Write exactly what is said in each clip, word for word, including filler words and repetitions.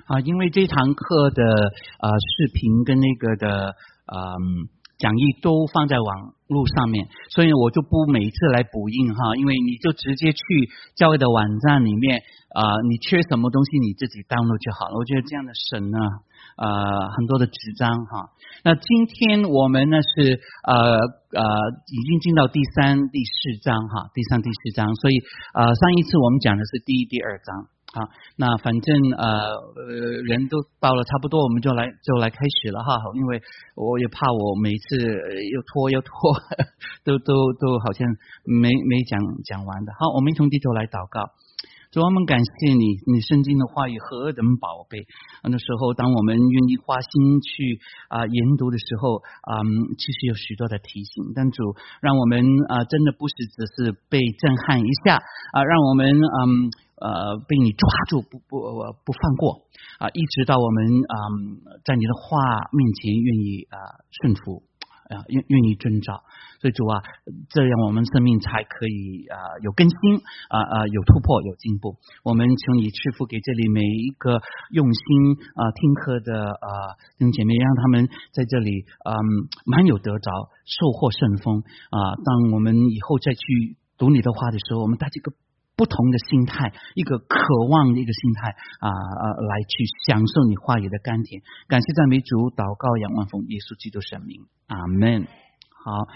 啊，因为这堂课的呃视频跟那个的嗯讲义都放在网络上面，所以我就不每次来补印哈，因为你就直接去教会的网站里面啊、呃，你缺什么东西你自己 download 就好了。我觉得这样的省呢呃很多的纸张哈。那今天我们呢是呃呃已经进到第三、第四章哈，第三、第四章，所以呃上一次我们讲的是第一、第二章。好，那反正呃呃人都到了差不多，我们就来就来开始了哈。因为我也怕我每次又拖又拖，都都都好像没没讲讲完的。好，我们一同低头来祷告。主，我们感谢你，你圣经的话语何等宝贝。那时候，当我们愿意花心去啊、呃、研读的时候，嗯，其实有许多的提醒。但主让我们啊、呃、真的不是只是被震撼一下啊、呃，让我们嗯。呃，被你抓住不不不放过啊、呃，一直到我们嗯、呃、在你的话面前愿意啊、呃、顺服啊、呃，愿愿意遵照。所以主啊，这样我们生命才可以啊、呃、有更新啊啊、呃、有突破有进步。我们求你赐福给这里每一个用心啊、呃、听课的啊弟兄姐妹，让他们在这里嗯蛮有得着，收获顺风啊、呃。当我们以后再去读你的话的时候，我们带这个不同的心态，一个渴望的一个心态啊啊，来去享受你话语的甘甜。感谢赞美主，祷告仰望奉耶稣基督圣名，阿门。好，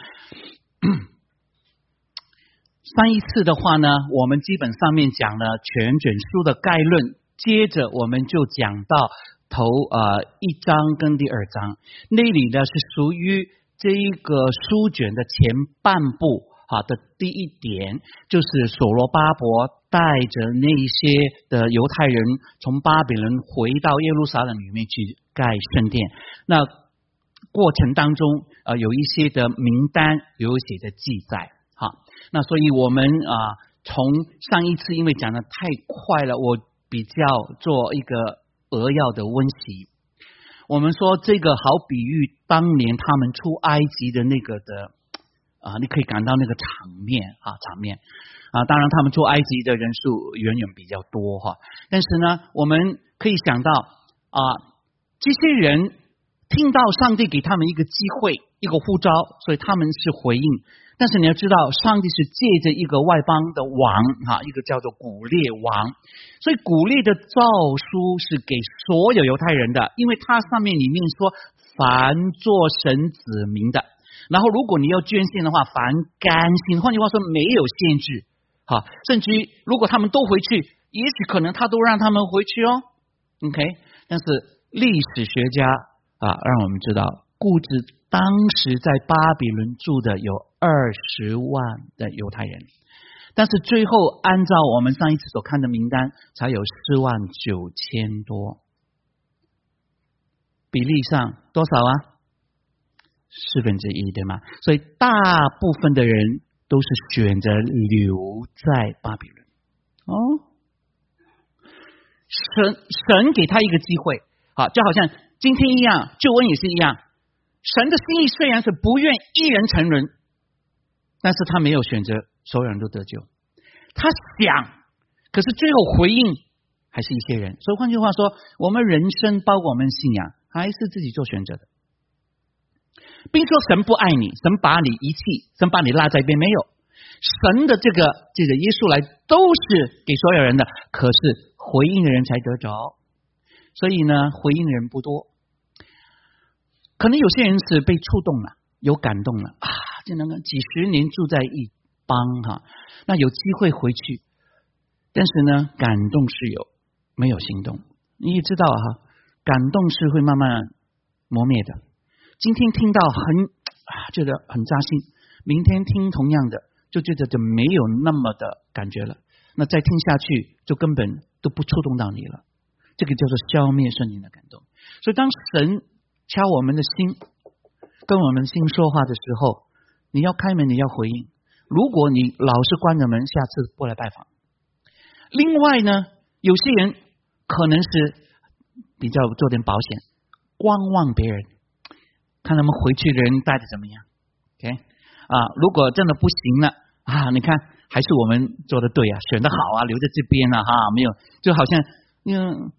上一次的话呢，我们基本上面讲了全卷书的概论，接着我们就讲到头呃一章跟第二章，那里呢是属于这一个书卷的前半部。好的，第一点就是所罗巴伯带着那些的犹太人从巴比伦回到耶路撒冷里面去盖圣殿。那过程当中呃有一些的名单有写的记载。好，那所以我们啊、呃、从上一次因为讲的太快了，我比较做一个扼要的温习。我们说这个好比喻当年他们出埃及的那个的。啊，你可以感到那个场面啊，场面啊，当然他们出埃及的人数远远比较多哈，但是呢，我们可以想到啊，这些人听到上帝给他们一个机会，一个呼召，所以他们是回应。但是你要知道，上帝是借着一个外邦的王哈，一个叫做古列王，所以古列的诏书是给所有犹太人的，因为它上面里面说，凡做神子民的。然后，如果你要捐献的话，凡甘心，换句话说，没有限制，好，甚至于如果他们都回去，也许可能他都让他们回去哦 ，OK。但是历史学家啊，让我们知道，估值当时在巴比伦住的有二十万的犹太人，但是最后按照我们上一次所看的名单，才有四万九千多，比例上多少啊？四分之一，对吗？所以大部分的人都是选择留在巴比伦。哦，神神给他一个机会，好，就好像今天一样，救恩也是一样。神的心意虽然是不愿一人沉沦，但是他没有选择所有人都得救。他想，可是最后回应还是一些人。所以换句话说，我们人生包括我们信仰，还是自己做选择的。并说神不爱你，神把你遗弃，神把你拉在一边，没有。神的这个这个耶稣来都是给所有人的，可是回应的人才得着。所以呢，回应的人不多。可能有些人是被触动了，有感动了啊，就能够几十年住在一邦哈，那有机会回去，但是呢，感动是有，没有行动。你也知道哈，感动是会慢慢磨灭的。今天听到很啊，觉得很扎心，明天听同样的，就觉得就没有那么的感觉了。那再听下去，就根本都不触动到你了。这个叫做消灭圣灵的感动。所以当神敲我们的心，跟我们心说话的时候，你要开门，你要回应。如果你老是关着门，下次不来拜访。另外呢，有些人可能是比较做点保险，观望别人。看他们回去的人带的怎么样 ，OK 啊？如果真的不行了啊，你看还是我们做的对啊，选的好啊，留在这边啊哈，没有就好像嗯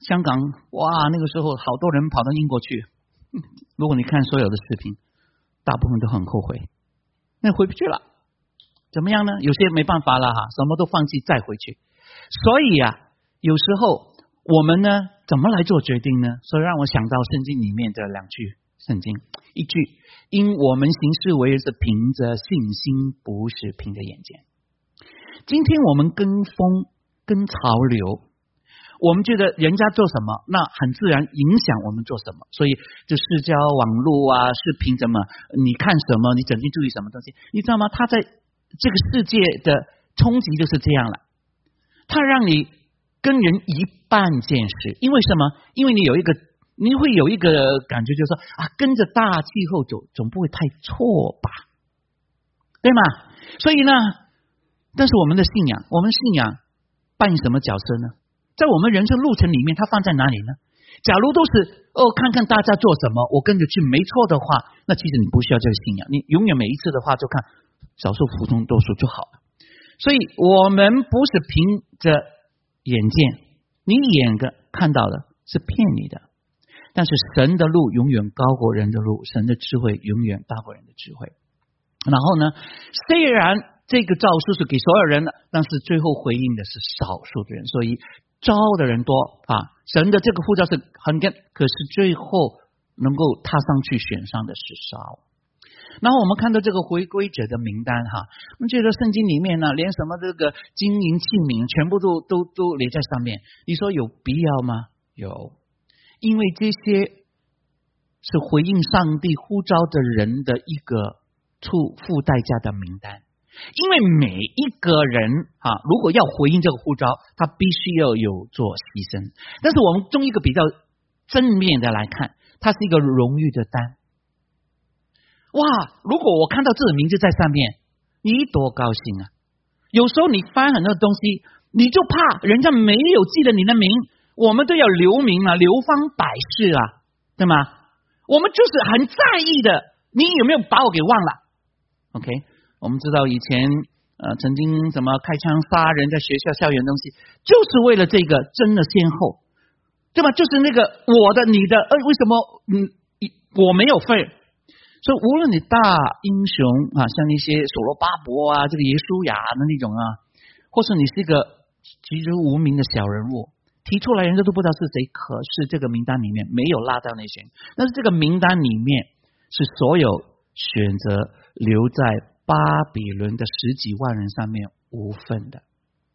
香港哇，那个时候好多人跑到英国去。如果你看所有的视频，大部分都很后悔，那回不去了。怎么样呢？有些没办法了哈，什么都放弃再回去。所以啊，有时候我们呢，怎么来做决定呢？所以让我想到圣经里面的两句圣经，一句，因我们行事为人是凭着信心，不是凭着眼见。今天我们跟风跟潮流，我们觉得人家做什么，那很自然影响我们做什么。所以就社交网络啊，视频什么，你看什么，你整天注意什么东西，你知道吗？它在这个世界的冲击就是这样了，它让你跟人一半见识。因为什么？因为你有一个，你会有一个感觉，就是说啊，跟着大气候走，总不会太错吧，对吗？所以呢，但是我们的信仰，我们信仰扮演什么角色呢？在我们人生路程里面，它放在哪里呢？假如都是哦，看看大家做什么，我跟着去，没错的话，那其实你不需要这个信仰，你永远每一次的话就看少数服从多数就好了。所以我们不是凭着眼见，你眼个看到的是骗你的，但是神的路永远高过人的路，神的智慧永远大过人的智慧。然后呢，虽然这个诏书是给所有人的，但是最后回应的是少数的人，所以招的人多啊，神的这个呼召是很跟，可是最后能够踏上去选上的是少。然后我们看到这个回归者的名单哈，我们觉得圣经里面呢，连什么这个金银器皿全部都都都列在上面，你说有必要吗？有，因为这些是回应上帝呼召的人的一个付付代价的名单。因为每一个人啊，如果要回应这个呼召，他必须要有做牺牲。但是我们从一个比较正面的来看，它是一个荣誉的单。哇，如果我看到这个名字在上面，你多高兴啊！有时候你翻很多东西，你就怕人家没有记得你的名，我们都要留名啊，流芳百世啊，对吗？我们就是很在意的，你有没有把我给忘了 ？OK。我们知道以前呃曾经怎么开枪杀人，在学校校园东西，就是为了这个争了先后，对吧？就是那个我的你的，呃，为什么嗯我没有份？所以无论你大英雄啊，像那些所罗巴伯啊，这个耶稣亚的那种啊，或是你是一个籍无无名的小人物，提出来人家都不知道是谁，可是这个名单里面没有拉到那些人，但是这个名单里面是所有选择留在巴比伦的十几万人上面无份的。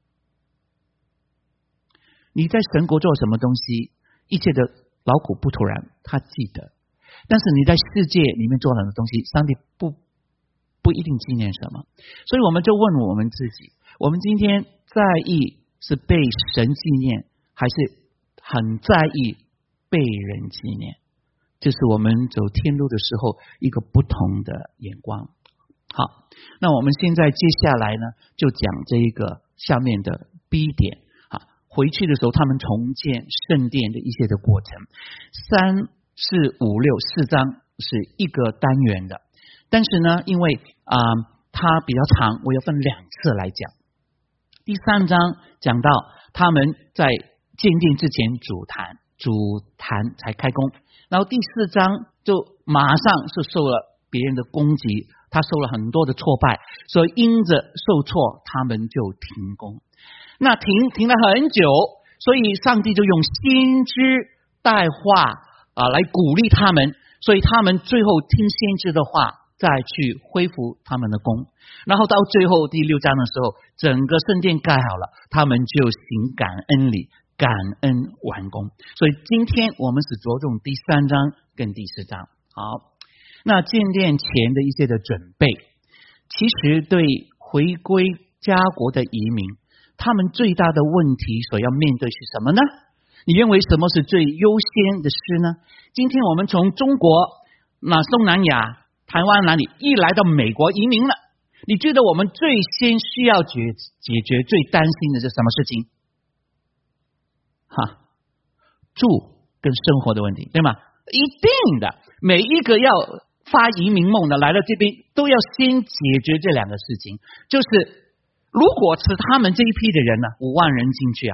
你在神国做什么东西，一切的劳苦不突然，他记得。但是你在世界里面做很多东西，上帝不不一定纪念什么。所以我们就问我们自己，我们今天在意是被神纪念，还是很在意被人纪念？这是我们走天路的时候一个不同的眼光。好，那我们现在接下来呢，就讲这一个下面的 B 点啊，回去的时候他们重建圣殿的一些的过程。三四五六四章是一个单元的，但是呢，因为啊、呃、它比较长，我要分两次来讲。第三章讲到他们在建殿之前主坛，主坛才开工，然后第四章就马上是受了别人的攻击。他受了很多的挫败，所以因着受挫，他们就停工。那停停了很久，所以上帝就用先知带话啊来鼓励他们，所以他们最后听先知的话，再去恢复他们的工。然后到最后第六章的时候，整个圣殿盖好了，他们就行感恩礼，感恩完工。所以今天我们是着重第三章跟第四章。好。那建殿前的一些的准备，其实对回归家国的移民，他们最大的问题所要面对是什么呢？你认为什么是最优先的事呢？今天我们从中国、那东南亚、台湾哪里一来到美国移民了，你觉得我们最先需要解解决最担心的是什么事情？哈，住跟生活的问题，对吗？一定的，每一个要发移民梦的来到这边，都要先解决这两个事情。就是如果是他们这一批的人呢，五万人进去啊，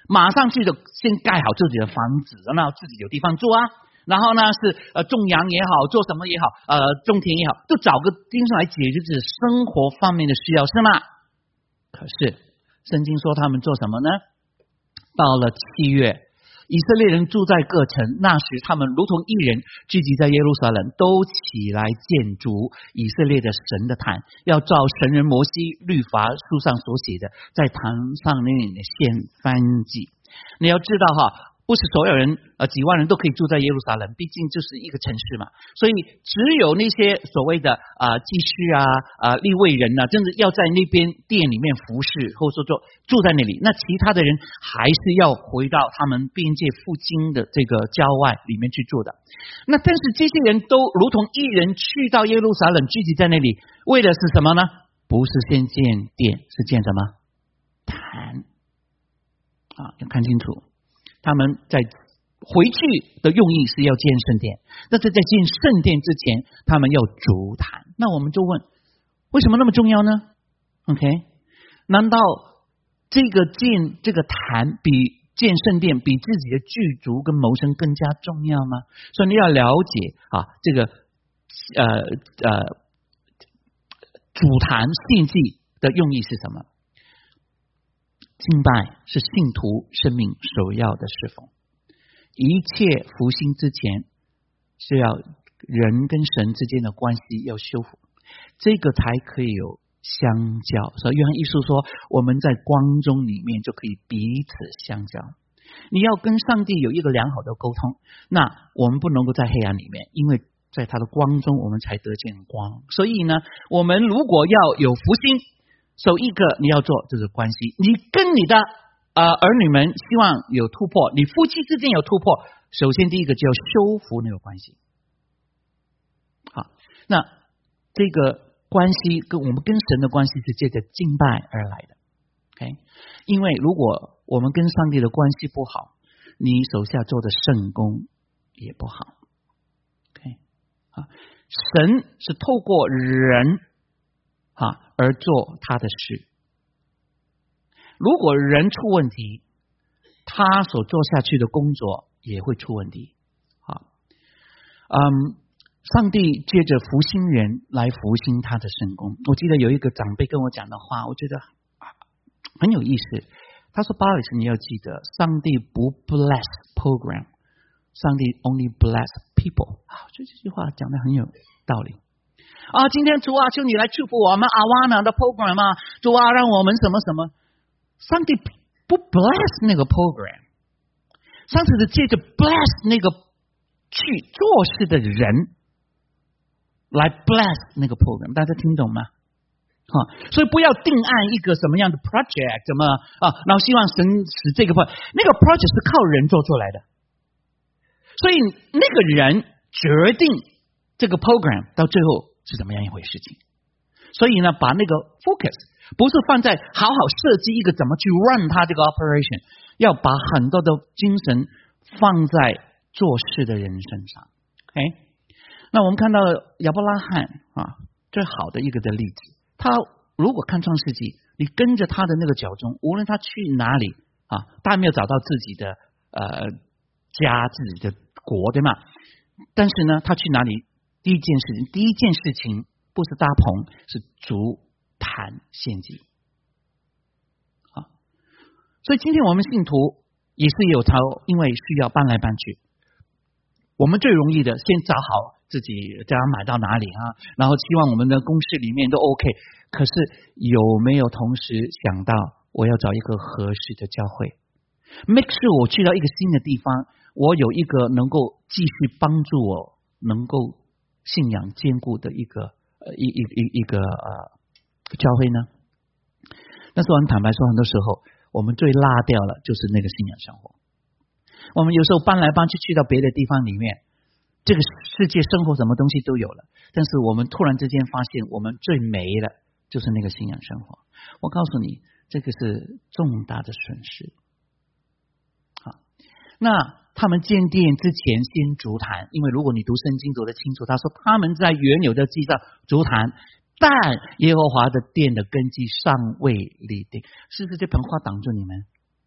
马上去就先盖好自己的房子，然后自己有地方住啊。然后呢是呃种羊也好，做什么也好，呃种田也好，就找个地方来解决自己生活方面的需要，是吗？可是圣经说他们做什么呢？到了七月，以色列人住在各城，那时他们如同一人聚集在耶路撒冷，都起来建筑以色列的神的坛，要照神人摩西律法书上所写的，在坛上面献燔祭。你要知道哈，不是所有人呃几万人都可以住在耶路撒冷，毕竟就是一个城市嘛，所以只有那些所谓的啊、呃、祭司啊啊、呃、利未人啊，真的要在那边殿里面服侍，或者说做住在那里。那其他的人还是要回到他们边界附近的这个郊外里面去住的。那但是这些人都如同一人去到耶路撒冷，聚集在那里，为的是什么呢？不是先建殿，是建什么？坛啊，要看清楚。他们在回去的用意是要建圣殿，但是在建圣殿之前，他们要筑坛。那我们就问，为什么那么重要呢 ？OK， 难道这个建这个坛比建圣殿比自己的居住跟谋生更加重要吗？所以你要了解啊，这个呃呃主坛献祭的用意是什么？敬拜是信徒生命首要的侍奉，一切复兴之前是要人跟神之间的关系要修复，这个才可以有相交。所以约翰一书说，我们在光中里面就可以彼此相交。你要跟上帝有一个良好的沟通，那我们不能够在黑暗里面，因为在他的光中我们才得见光。所以呢，我们如果要有福星，首一个你要做就是关系，你跟你的呃儿女们希望有突破，你夫妻之间有突破，首先第一个就要修复那个关系。好，那这个关系跟我们跟神的关系是借着敬拜而来的。OK， 因为如果我们跟上帝的关系不好，你手下做的圣工也不好。OK， 啊，神是透过人啊而做他的事。如果人出问题，他所做下去的工作也会出问题。啊，嗯，上帝借着福星人来复兴他的圣工。我记得有一个长辈跟我讲的话，我觉得很有意思。他说 Boris 你要记得，上帝不 bless program， 上帝 only bless people。 啊，这句话讲得很有道理啊！今天主啊，求你来祝福我们阿瓦纳的 program 啊，主啊，让我们什么什么。上帝不 bless 那个 program， 上帝是借着 bless 那个去做事的人来 bless 那个 program， 大家听懂吗？啊，所以不要定案一个什么样的 project， 怎么啊，然后希望神使这个 project， 那个 project 是靠人做出来的，所以那个人决定这个 program 到最后是怎么样一回事情。所以呢，把那个 focus 不是放在好好设计一个怎么去 run 它这个 operation， 要把很多的精神放在做事的人身上。OK， 那我们看到亚伯拉罕啊，最好的一个的例子。他如果看创世纪，你跟着他的那个脚踪，无论他去哪里啊，他还没有找到自己的呃家、自己的国，对吗？但是呢，他去哪里？第一件事情，第一件事情不是搭棚，是筑坛献祭啊。所以今天我们信徒也是有他，因为需要搬来搬去，我们最容易的先找好自己家买到哪里啊，然后希望我们的公司里面都 OK。可是有没有同时想到我要找一个合适的教会 ？make sure 我去到一个新的地方，我有一个能够继续帮助我能够信仰坚固的一个呃一一一一个呃教会呢？但是我很坦白说，很多时候我们最落掉了就是那个信仰生活。我们有时候搬来搬去去到别的地方里面。这个世界生活什么东西都有了，但是我们突然之间发现我们最没了就是那个信仰生活。我告诉你，这个是重大的损失。好，那他们建殿之前先筑坛，因为如果你读圣经读得清楚，他说他们在原有的地上筑坛，但耶和华的殿的根基尚未立定。是不是这盆花挡住你们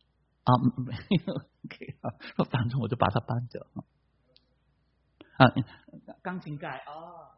啊，OK， 好，反正我就把它搬走啊，钢琴盖哦。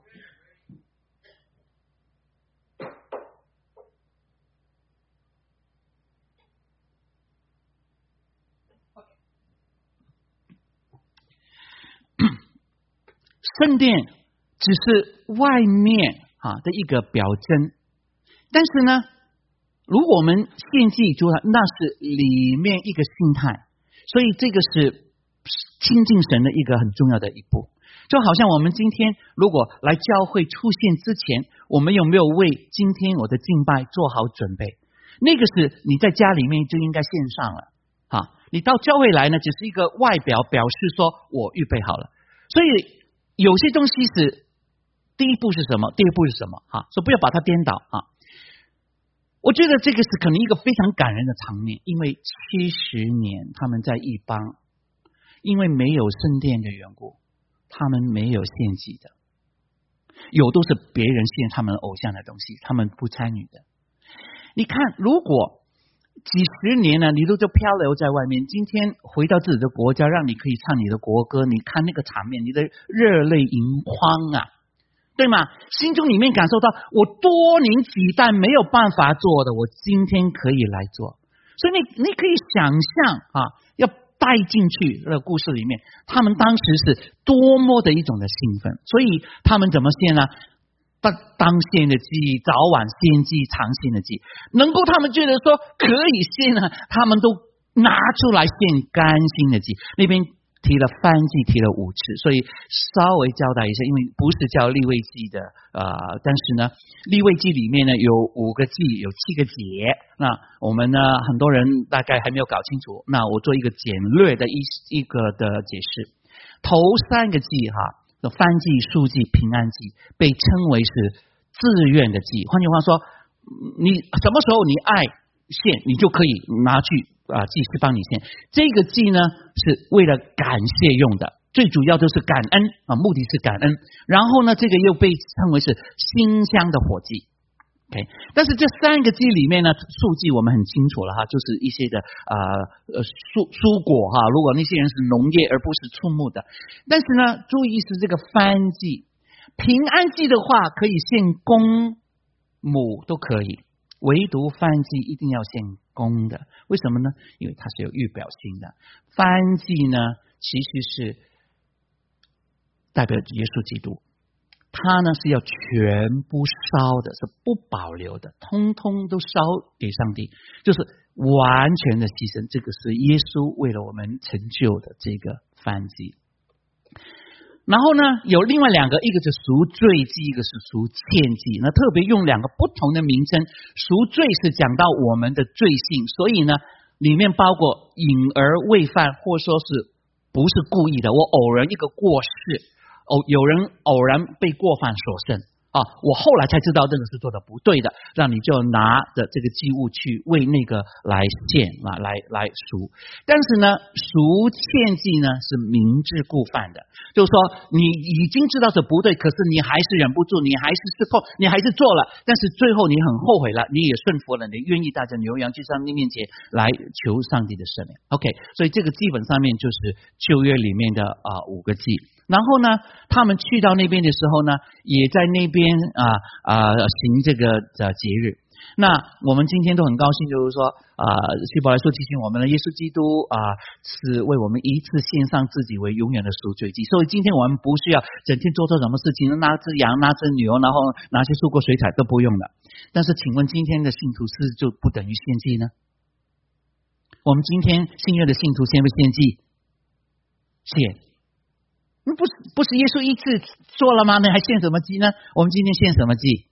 圣殿只是外面啊的一个表征，但是呢，如果我们献祭主，那是里面一个心态，所以这个是亲近神的一个很重要的一步。就好像我们今天如果来教会出现之前，我们有没有为今天我的敬拜做好准备？那个是你在家里面就应该献上了啊！你到教会来呢，只是一个外表表示说我预备好了，所以有些东西是第一步是什么，第二步是什么啊？所以不要把它颠倒啊！我觉得这个是可能一个非常感人的场面，因为七十年他们在异邦，因为没有圣殿的缘故，他们没有献祭的，有都是别人献他们偶像的东西，他们不参与的。你看，如果几十年呢，你都就漂流在外面，今天回到自己的国家，让你可以唱你的国歌，你看那个场面，你的热泪盈眶啊，对吗？心中里面感受到，我多年几代没有办法做的，我今天可以来做。所以你你可以想象啊，要带进去这个故事里面，他们当时是多么的一种的兴奋。所以他们怎么献呢？当当献的祭，早晚献祭，常献的祭，能够他们觉得说可以献呢，他们都拿出来献甘心的祭。那边提了燔祭，提了五次，所以稍微交代一下，因为不是叫利未记的，呃，但是呢，利未记里面呢有五个祭，有七个节。那我们呢，很多人大概还没有搞清楚，那我做一个简略的一一个的解释。头三个祭哈。燔祭、赎祭、平安祭被称为是自愿的祭，换句话说，你什么时候你爱献，你就可以拿去啊，祭司帮你献。这个祭呢是为了感谢用的，最主要就是感恩啊，目的是感恩。然后呢，这个又被称为是馨香的火祭。OK， 但是这三个祭里面呢，素祭我们很清楚了哈，就是一些的呃呃蔬蔬果哈，如果那些人是农业而不是畜牧的。但是呢，注意是这个燔祭，平安祭的话可以献公母都可以，唯独燔祭一定要献公的。为什么呢？因为它是有预表性的。燔祭呢，其实是代表耶稣基督。他呢是要全部烧的，是不保留的，通通都烧给上帝，就是完全的牺牲。这个是耶稣为了我们成就的这个燔祭。然后呢，有另外两个，一个是赎罪祭，一个是赎愆祭。那特别用两个不同的名称，赎罪是讲到我们的罪性，所以呢，里面包括隐而未犯，或说是不是故意的，我偶然一个过失。哦，有人偶然被过犯所胜啊，我后来才知道这个是做的不对的，让你就拿着这个祭物去为那个来献啊，来来赎。但是呢，赎愆祭呢是明知故犯的，就是说你已经知道这不对，可是你还是忍不住，你还是失控，你还是做了，但是最后你很后悔了，你也顺服了，你愿意带着牛羊去上帝面前来求上帝的赦免。OK， 所以这个基本上面就是旧约里面的啊、呃、五个祭。然后呢，他们去到那边的时候呢，也在那边啊啊、呃、行这个呃节日。那我们今天都很高兴，就是说啊，希伯来书提醒我们的耶稣基督啊、呃、是为我们一次献上自己为永远的赎罪祭。所以今天我们不需要整天做错什么事情，拿只羊、拿只牛，然后拿些蔬果水彩都不用的。但是请问今天的信徒是就不等于献祭呢？我们今天新约的信徒献不献祭？献。不是不是耶稣一次做了吗？那还献什么祭呢？我们今天献什么祭？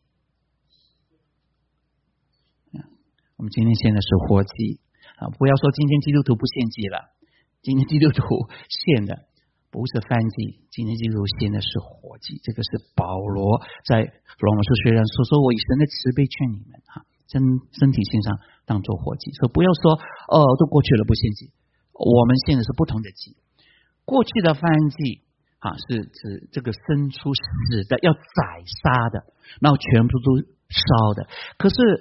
我们今天献的是活祭啊！不要说今天基督徒不献祭了，今天基督徒献的不是燔祭，今天基督徒献的是活祭。这个是保罗在罗马书虽然说说我以神的慈悲劝你们哈，身身体献上当作活祭，所以不要说哦都过去了不献祭，我们献的是不同的祭。过去的燔祭啊，是指这个生出死的，要宰杀的，然后全部都烧的。可是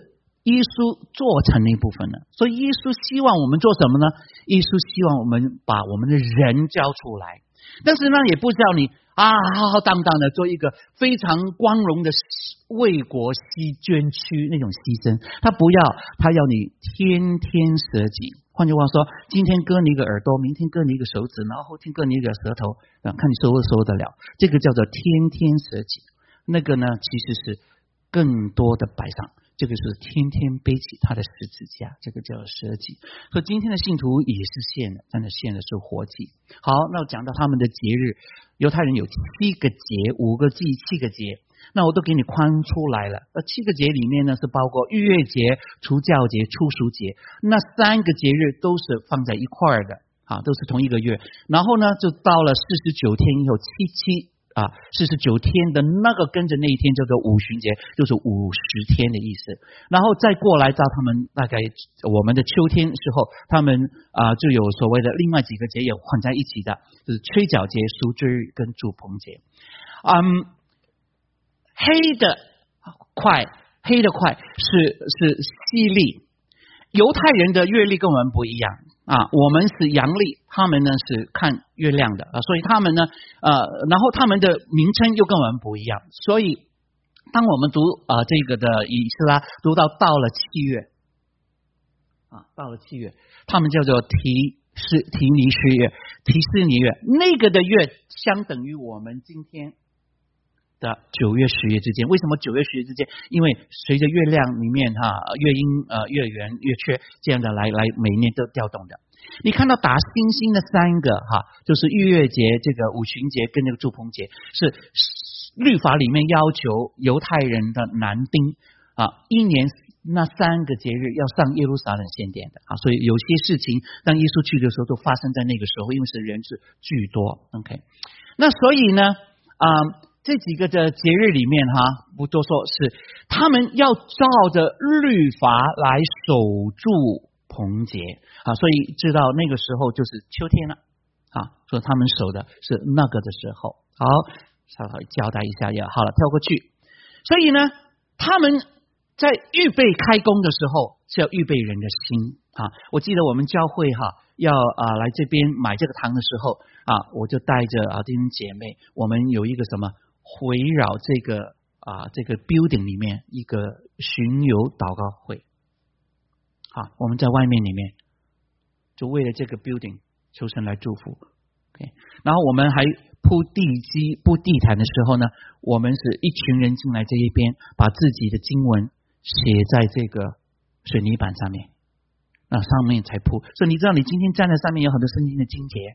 耶稣做成那部分了。所以耶稣希望我们做什么呢？耶稣希望我们把我们的人交出来，但是呢，也不叫你啊浩浩荡荡的做一个非常光荣的为国牺捐躯那种牺牲。他不要，他要你天天舍己。换句话说，今天割你一个耳朵，明天割你一个手指，然后后天割你一个舌头，看你收不收得了。这个叫做天天舍己。那个呢，其实是更多的摆上，这个是天天背起他的十字架，这个叫舍己。所以今天的信徒也是献的，真的献的是活祭。好，那我讲到他们的节日，犹太人有七个节，五个祭，七个节。那我都给你框出来了。呃，七个节里面呢是包括逾越节、除酵节、初熟节，那三个节日都是放在一块儿的啊，都是同一个月。然后呢，就到了四十九天以后，七七啊，四十九天的那个跟着那一天叫做五旬节，就是五十天的意思。然后再过来到他们大概我们的秋天时候，他们啊就有所谓的另外几个节也混在一起的，就是吹角节、赎罪日跟住棚节。嗯。黑的块，黑的块是是西历，犹太人的月历跟我们不一样啊，我们是阳历，他们呢是看月亮的啊，所以他们呢呃，然后他们的名称又跟我们不一样，所以当我们读啊、呃、这个的以斯拉读到到了七月啊，到了七月，他们叫做提是提尼斯月、提斯尼月，那个的月相等于我们今天的九月十月之间。为什么九月十月之间？因为随着月亮里面哈、啊、月阴呃月圆月缺这样的来来每年都调动的。你看到打星星的三个哈、啊，就是逾越节、这个五旬节跟这个住棚节，是律法里面要求犹太人的男丁啊，一年那三个节日要上耶路撒冷献殿的啊，所以有些事情当耶稣去的时候都发生在那个时候，因为是人是巨多。OK， 那所以呢啊。这几个的节日里面哈，不多说，是他们要照着律法来守住棚节啊，所以知道那个时候就是秋天了啊，所以他们守的是那个的时候。好，稍微交代一下也好了，跳过去。所以呢，他们在预备开工的时候是要预备人的心啊。我记得我们教会哈要啊来这边买这个堂的时候啊，我就带着啊弟兄姐妹，我们有一个什么？围绕这个啊这个 building 里面一个巡游祷告会啊，我们在外面里面就为了这个 building 求神来祝福。OK， 然后我们还铺地基铺地毯的时候呢，我们是一群人进来这一边，把自己的经文写在这个水泥板上面，那上面才铺。所以你知道你今天站在上面有很多圣经的经节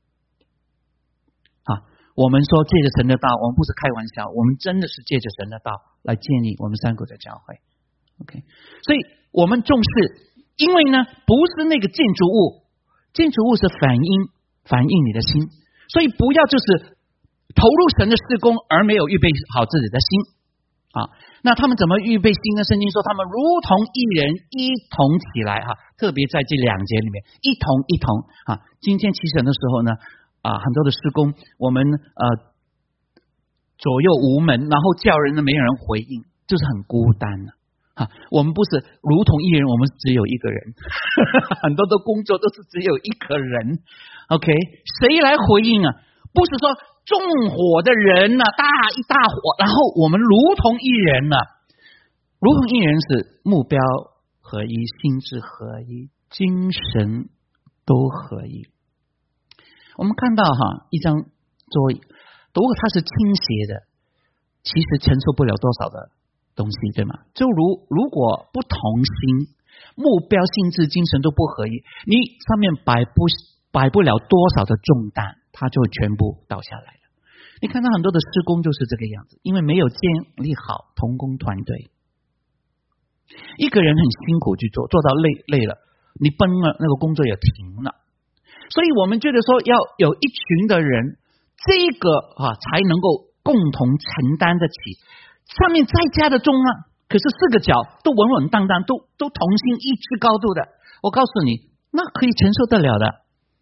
啊。我们说借着神的道，我们不是开玩笑，我们真的是借着神的道来建立我们三国的教会。OK， 所以我们重视，因为呢不是那个建筑物，建筑物是反映反映你的心，所以不要就是投入神的事工而没有预备好自己的心啊。那他们怎么预备心呢？圣经说他们如同一人一同起来哈，特别在这两节里面一同一同啊。今天祈神的时候呢啊，很多的施工，我们呃左右无门，然后叫人呢没有人回应，就是很孤单的啊。我们不是如同一人，我们只有一个人，很多的工作都是只有一个人。OK， 谁来回应啊？不是说纵火的人呢、啊，大一大火，然后我们如同一人呢、啊，如同一人是目标合一，心智合一，精神都合一。我们看到哈一张桌椅，如果它是倾斜的，其实承受不了多少的东西，对吗？就如如果不同心，目标、性质、精神都不合一，你上面摆不摆不了多少的重担，它就全部倒下来了。你看到很多的施工就是这个样子，因为没有建立好同工团队，一个人很辛苦去做，做到累累了，你崩了，那个工作也停了。所以我们觉得说要有一群的人，这个啊才能够共同承担得起。上面再加的重啊，可是四个角都稳稳当当，都都同心一致高度的。我告诉你，那可以承受得了的。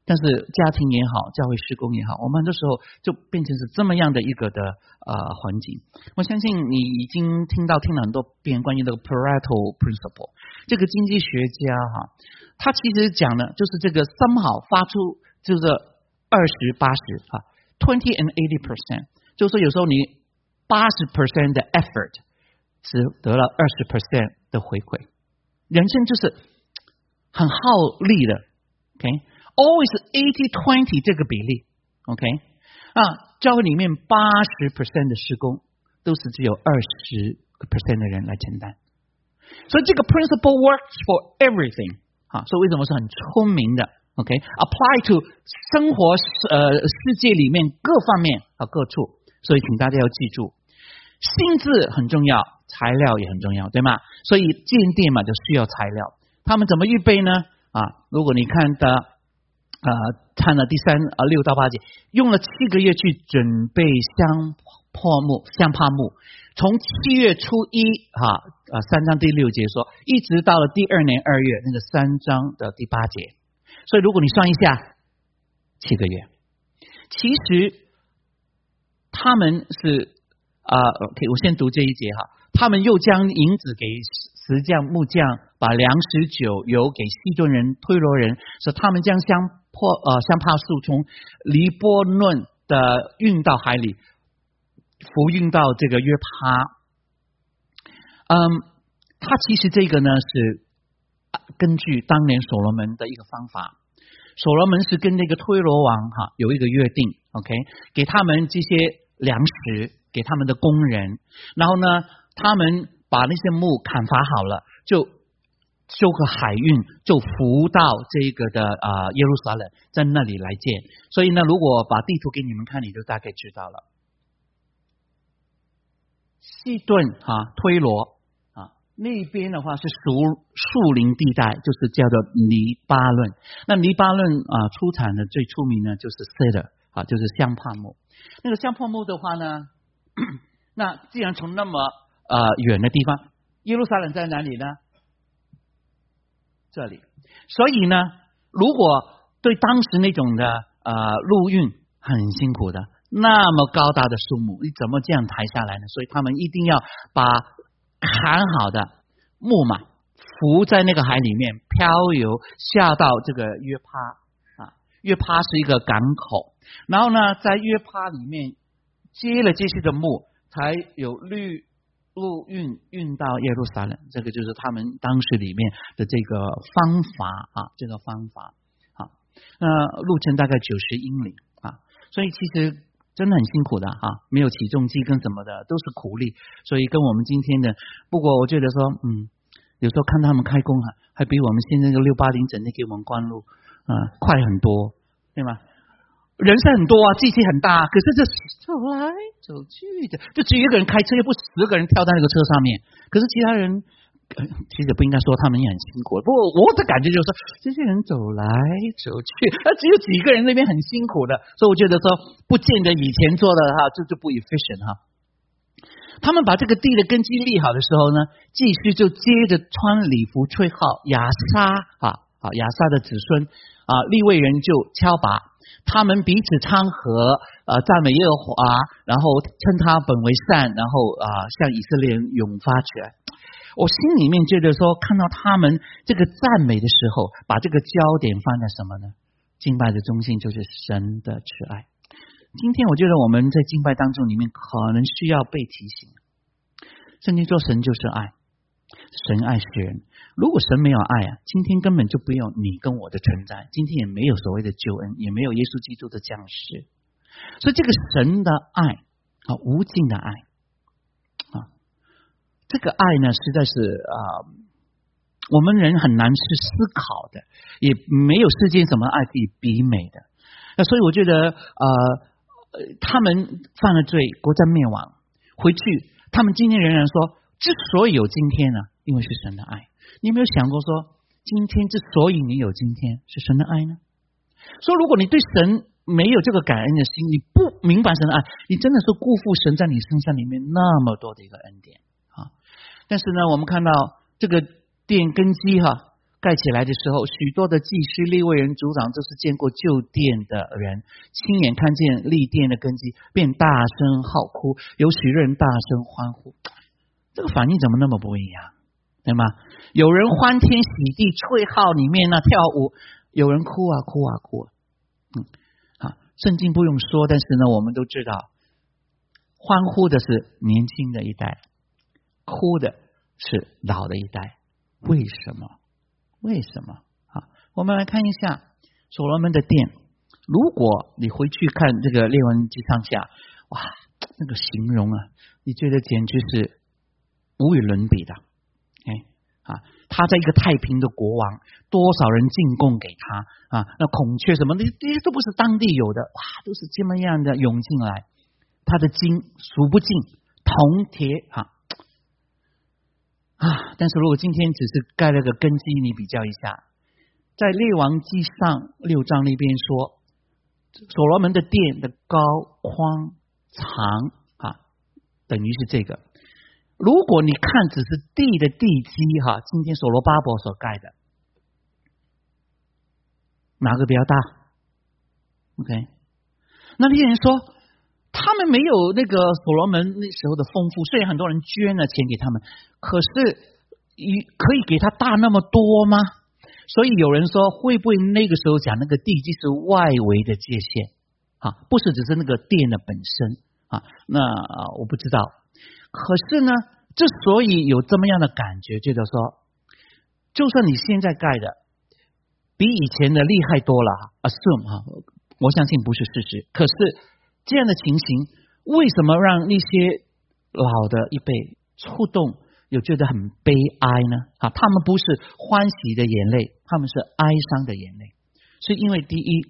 但是家庭也好，教会事工也好，我们很多时候就变成是这么样的一个的呃环境。我相信你已经听到听了很多遍关于这个 Pareto Principle， 这个经济学家哈，他其实讲的就是这个 somehow 发出就是二十八十哈 twenty and eighty percent， 就是说有时候你八十 percent 的 effort 只得了二十 percent 的回馈。人生就是很耗力的 ，OK。Always eighty twenty 这个比例 ，OK 啊，教会里面八十 percent 的事工都是只有二十 percent 的人来承担，所以这个 principle works for everything 啊，所以为什么是很聪明的 ？OK，apply to 生活呃世界里面各方面啊各处，所以请大家要记住，性质很重要，材料也很重要，对吗？所以建店嘛就需要材料，他们怎么预备呢？啊，如果你看的。呃，看了第三啊六到八节，用了七个月去准备香柏木、香柏木，从七月初一哈啊三章第六节说，一直到了第二年二月那个三章的第八节，所以如果你算一下，七个月，其实他们是啊 ，OK， 我先读这一节哈，他们又将银子给石匠、木匠，把粮食、酒、油给西顿人、推罗人，说他们将香。破呃香柏树从黎波嫩的运到海里，浮运到这个约帕。嗯，它其实这个呢是根据当年所罗门的一个方法。所罗门是跟那个推罗王哈有一个约定 ，OK， 给他们这些粮食，给他们的工人，然后呢，他们把那些木砍伐好了，就。修个海运就浮到这个的啊、呃、耶路撒冷，在那里来建。所以呢，如果把地图给你们看，你就大概知道了。西顿啊，推罗啊，那边的话是属树林地带，就是叫做黎巴嫩。那黎巴嫩啊，出产的最出名的就是 cedar 啊，就是香柏木。那个香柏木的话呢，那既然从那么呃远的地方，耶路撒冷在哪里呢？这里，所以呢，如果对当时那种的呃陆运很辛苦的，那么高大的树木，你怎么这样抬下来呢？所以他们一定要把砍好的木马浮在那个海里面漂游下到这个约帕啊，约帕是一个港口，然后呢，在约帕里面接了这些的木，才有绿。陆运运到耶路撒冷，这个就是他们当时里面的这个方法啊，这个方法啊，那路程大概九十英里啊，所以其实真的很辛苦的啊，没有起重机跟什么的，都是苦力，所以跟我们今天的，不过我觉得说，嗯，有时候看他们开工啊，还比我们现在这个六八零整天给我们关路啊快很多，对吗？人是很多啊，机器很大，可是这走来走去的，就只有一个人开车，又不十个人跳在那个车上面。可是其他人，其实不应该说他们也很辛苦。不过我的感觉就是说，这些人走来走去，那只有几个人那边很辛苦的，所以我觉得说，不见得以前做的哈，这就不 efficient 哈。他们把这个地的根基立好的时候呢，继续就接着穿礼服吹号，亚撒啊啊亚撒的子孙啊利未人就敲拔。他们彼此掺和，呃，赞美耶和华，然后称他本为善，然后啊、呃，向以色列人涌发起来。我心里面觉得说，看到他们这个赞美的时候，把这个焦点放在什么呢？敬拜的中心就是神的慈爱。今天我觉得我们在敬拜当中里面，可能需要被提醒。圣经说神就是爱，神爱世人。如果神没有爱啊，今天根本就不用你跟我的存在，今天也没有所谓的救恩，也没有耶稣基督的降世。所以这个神的爱啊，无尽的爱啊，这个爱呢，实在是啊、呃，我们人很难去思考的，也没有世间什么爱可以比美的。那所以我觉得呃，他们犯了罪，国家灭亡，回去，他们今天仍然说，之所以有今天呢，因为是神的爱。你有没有想过说，今天之所以你有今天，是神的爱呢？说如果你对神没有这个感恩的心，你不明白神的爱，你真的是辜负神在你身上里面那么多的一个恩典啊！但是呢，我们看到这个殿根基哈， 盖起来的时候，许多的祭司、利未人、族长，这是见过旧殿的人，亲眼看见立殿的根基，便大声号哭，有许多人大声欢呼。这个反应怎么那么不一样？对吗？有人欢天喜地，吹号里面呢跳舞，有人哭啊哭啊哭啊。嗯，好，圣经不用说，但是呢，我们都知道，欢呼的是年轻的一代，哭的是老的一代。为什么？为什么？好，我们来看一下所罗门的殿。如果你回去看这个列王记上下，哇，那个形容啊，你觉得简直是无与伦比的。哎啊，他在一个太平的国王，多少人进贡给他啊？那孔雀什么的，这些都不是当地有的，哇，都是这么样的涌进来。他的金数不尽，铜铁啊。啊！但是如果今天只是盖了个根基，你比较一下，在列王记上六章那边说，所罗门的殿的高宽长啊，等于是这个。如果你看只是地的地基哈，今天所罗巴伯所盖的，哪个比较大 ？OK， 那猎人说，他们没有那个所罗门那时候的丰富，虽然很多人捐了钱给他们，可是可以给他大那么多吗？所以有人说，会不会那个时候讲那个地基是外围的界限啊，不是只是那个殿的本身啊？那我不知道。可是呢，之所以有这么样的感觉，觉得说，就算你现在盖的比以前的厉害多了 ，assume 哈，我相信不是事实。可是这样的情形，为什么让那些老的一辈触动，又觉得很悲哀呢？啊，他们不是欢喜的眼泪，他们是哀伤的眼泪。是因为第一，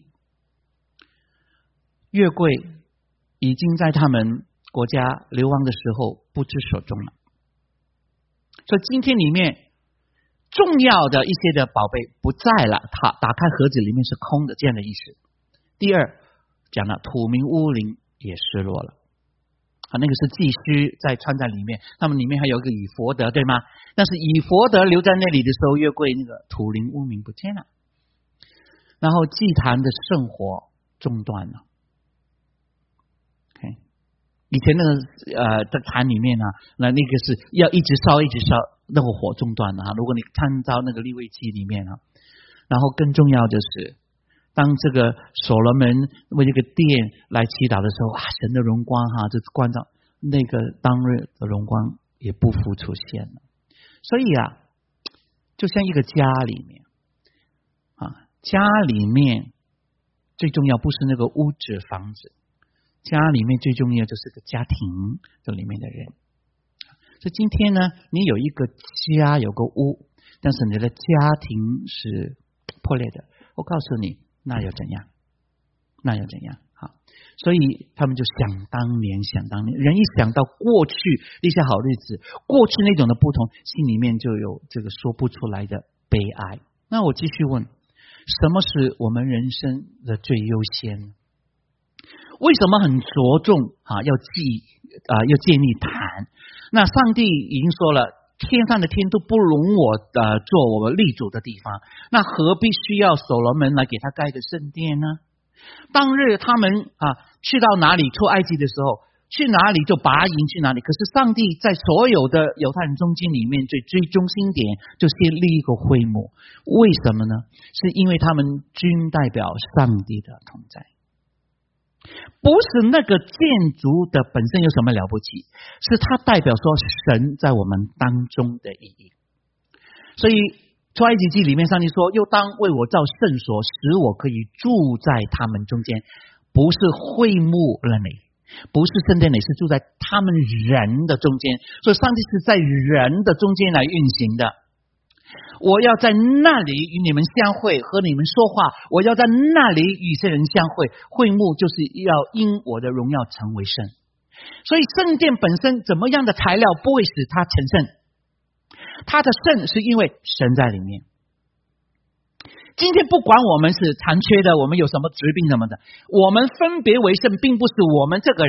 月桂已经在他们国家流亡的时候不知所踪了，所以今天里面重要的一些的宝贝不在了，他打开盒子里面是空的，这样的意思。第二，讲了土民乌灵也失落了啊，那个是祭司在穿在里面，他们里面还有一个以弗得，对吗？但是以弗得留在那里的时候，月桂那个土灵乌灵不见了，然后祭坛的圣火中断了。OK， 以前那个呃在坛里面呢、啊，那那个是要一直烧一直烧，那个火中断了啊。如果你看到那个利未记里面啊，然后更重要的是，当这个所罗门为这个殿来祈祷的时候啊，神的荣光哈、啊，就关照那个当日的荣光也不复出现了。所以啊，就像一个家里面啊，家里面最重要不是那个屋子房子，家里面最重要就是个家庭，这里面的人。所以今天呢，你有一个家，有个屋，但是你的家庭是破裂的，我告诉你，那又怎样？那又怎样？好，所以他们就想当年，想当年，人一想到过去那些好日子，过去那种的不同，心里面就有这个说不出来的悲哀。那我继续问，什么是我们人生的最优先？为什么很着重啊？要记啊，要建立坛？那上帝已经说了，天上的天都不容我呃做我们立足的地方，那何必需要所罗门来给他盖个圣殿呢？当日他们啊去到哪里，出埃及的时候，去哪里就拔营去哪里。可是上帝在所有的犹太人中间里面最最中心点，就先立一个会幕。为什么呢？是因为他们均代表上帝的同在。不是那个建筑的本身有什么了不起，是它代表说神在我们当中的意义。所以出埃及记里面上帝说，又当为我造圣所，使我可以住在他们中间。不是会幕那里，不是圣殿里，是住在他们人的中间。所以上帝是在人的中间来运行的。我要在那里与你们相会，和你们说话，我要在那里与这人相会。会幕就是要因我的荣耀成为圣。所以圣殿本身怎么样的材料不会使它成圣，它的圣是因为神在里面。今天不管我们是残缺的，我们有什么疾病什么的，我们分别为圣并不是我们这个人，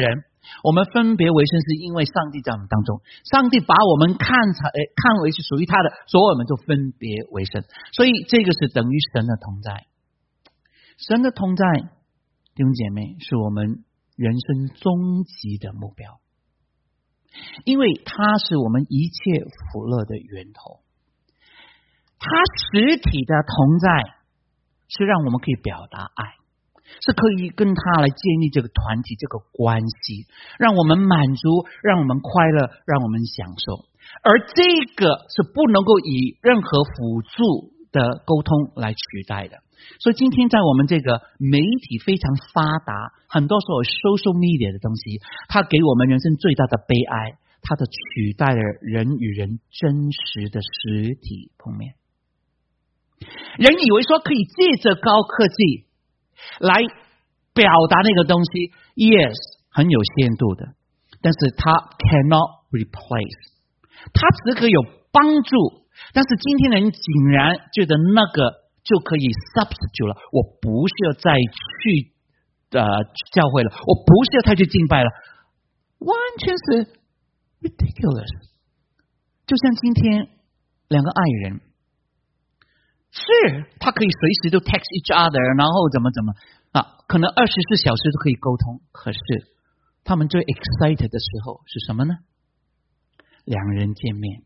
我们分别为圣是因为上帝在我们当中，上帝把我们看成看为是属于他的，所以我们就分别为圣。所以这个是等于神的同在。神的同在，弟兄姐妹，是我们人生终极的目标，因为它是我们一切福乐的源头。它实体的同在是让我们可以表达爱，是可以跟他来建立这个团体这个关系，让我们满足，让我们快乐，让我们享受。而这个是不能够以任何辅助的沟通来取代的。所以今天在我们这个媒体非常发达，很多时候 social media 的东西，它给我们人生最大的悲哀，它的取代了人与人真实的实体碰面。人以为说可以借着高科技来表达那个东西 ，yes， 很有限度的，但是它 cannot replace， 它只可以有帮助，但是今天的人竟然觉得那个就可以 substitute 了，我不是要再去呃教会了，我不是要再去敬拜了，完全是 ridiculous。就像今天两个爱人。是，他可以随时都 text each other， 然后怎么怎么啊，可能二十四小时都可以沟通。可是他们最 excited 的时候是什么呢？两人见面。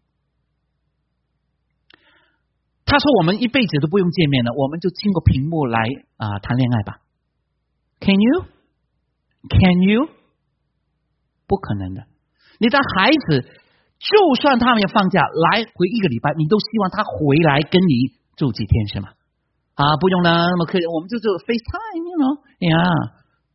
他说我们一辈子都不用见面了，我们就经过屏幕来啊、呃、谈恋爱吧。Can you? Can you? 不可能的。你的孩子，就算他们要放假来回一个礼拜，你都希望他回来跟你住几天是吗？啊，不用了，那么可以，我们就做 FaceTime，you know， 呀。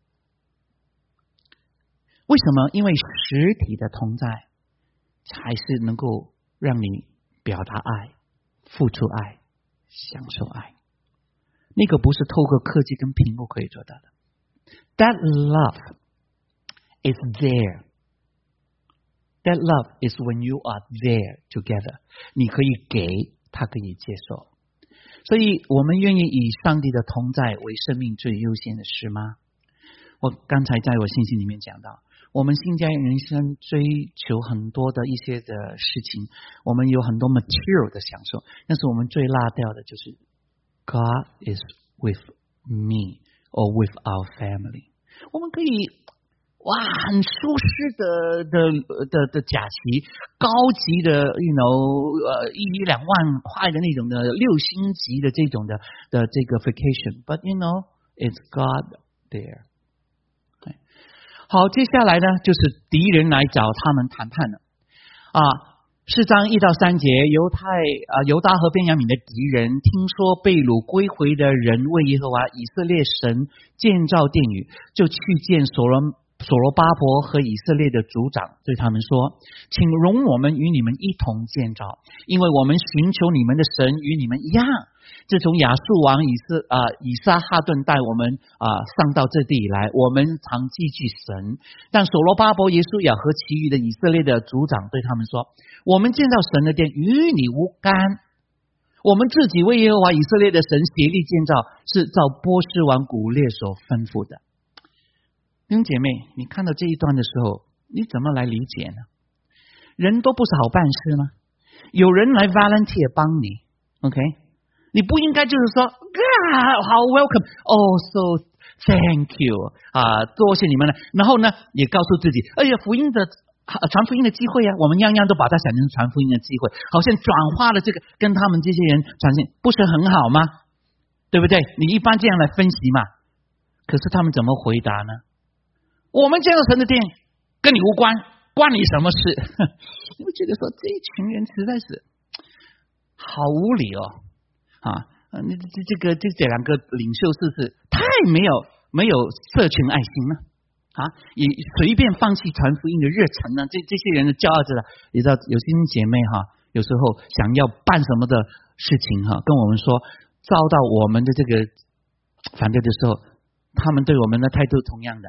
为什么？因为实体的同在，才是能够让你表达爱、付出爱、享受爱。那个不是透过科技跟屏幕可以做到的。That love is there. That love is when you are there together. 你可以给，他可以接受。所以我们愿意以上帝的同在为生命最优先的事吗？我刚才在我信息里面讲到，我们现在人生追求很多的一些的事情，我们有很多 material 的享受，但是我们最落掉的就是 God is with me or with our family。 我们可以哇，很舒适的的的的假期，高级的 ，you know， 呃，一两万块的那种的六星级的这种的的这个 vacation，but you know it's God there。好，接下来呢，就是敌人来找他们谈判了啊。四章一到三节，犹太啊犹大和便雅悯的敌人听说被掳归回的人为耶和华以色列神建造殿宇，就去见所罗所罗巴伯和以色列的族长，对他们说：“请容我们与你们一同建造，因为我们寻求你们的神与你们一样。自从亚述王以色啊、呃、以撒哈顿带我们啊、呃、上到这地以来，我们常记惧神。但所罗巴伯、耶稣亚和其余的以色列的族长对他们说：我们建造神的殿与你无干，我们自己为耶和华以色列的神协力建造，是照波斯王古列所吩咐的。”弟兄姐妹，你看到这一段的时候，你怎么来理解呢？人都不是好办事吗？有人来 volunteer 帮你 ，OK？ 你不应该就是说啊，好 welcome， 哦 ，so thank you 啊，多谢你们了。然后呢，也告诉自己，哎呀，福音的传福音的机会啊，我们样样都把它想成传福音的机会，好像转化了这个跟他们这些人传信，不是很好吗？对不对？你一般这样来分析嘛。可是他们怎么回答呢？我们建造神的殿跟你无关，关你什么事？你会觉得说这一群人实在是好无理哦啊！你这这个这这两个领袖是不是太没有没有社群爱心了啊？也随便放弃传福音的热忱呢？这这些人的骄傲着了。你知道有些姐妹哈，有时候想要办什么的事情哈，跟我们说遭到我们的这个反对的时候，他们对我们的态度同样的。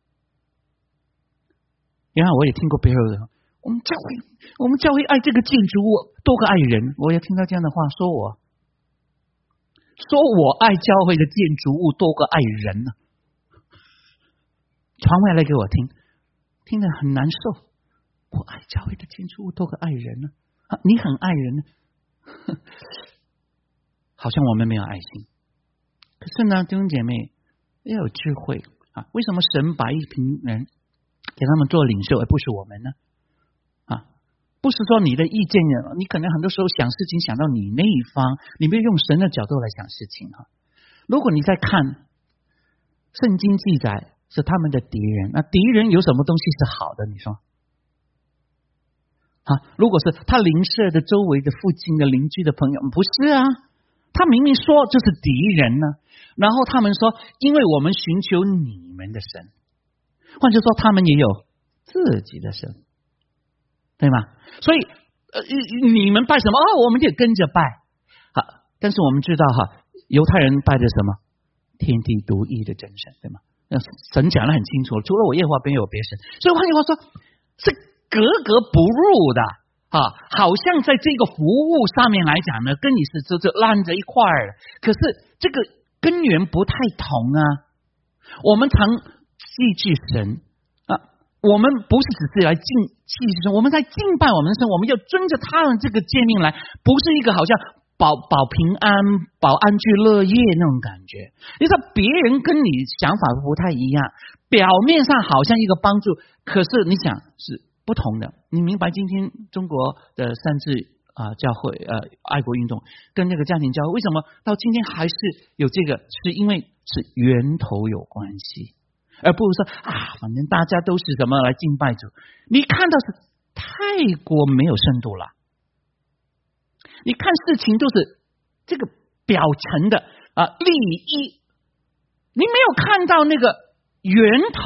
然后我也听过别人的，我们教会，我们教会爱这个建筑物多过爱人。我也听到这样的话，说我，说我爱教会的建筑物多过爱人呢。传回来给我听， 听得很难受。我爱教会的天主多个爱人呢、啊啊，你很爱人呢，好像我们没有爱心。可是呢，弟兄姐妹要有智慧啊！为什么神把一群人给他们做领袖，而不是我们呢？啊，不是说你的意见，你可能很多时候想事情想到你那一方，你没有用神的角度来想事情哈。如果你在看圣经记载是他们的敌人，那敌人有什么东西是好的？你说？啊，如果是他邻舍的周围的附近的邻居的朋友，不是啊，他明明说这是敌人呢，然后他们说，因为我们寻求你们的神，换句说，他们也有自己的神，对吗？所以呃，你们拜什么啊、哦？我们也跟着拜啊。但是我们知道哈，犹太人拜的什么？天地独一的真神，对吗？神讲得很清楚，除了我耶和华，别有别神。所以换句话说，是格格不入的啊，好像在这个服务上面来讲呢，跟你是这这烂着一块儿。可是这个根源不太同啊。我们常祭祀神啊，我们不是只是来敬祭祀神，我们在敬拜我们的神，我们要遵着他的这个诫命来，不是一个好像保保平安、保安居乐业那种感觉。你说别人跟你想法不太一样，表面上好像一个帮助，可是你想是不同的。你明白今天中国的三自啊教会呃爱国运动跟那个家庭教会为什么到今天还是有这个？是因为是源头有关系，而不是说啊，反正大家都是什么来敬拜主。你看到是太过没有深度了。你看事情都是这个表层的啊利益，你没有看到那个源头。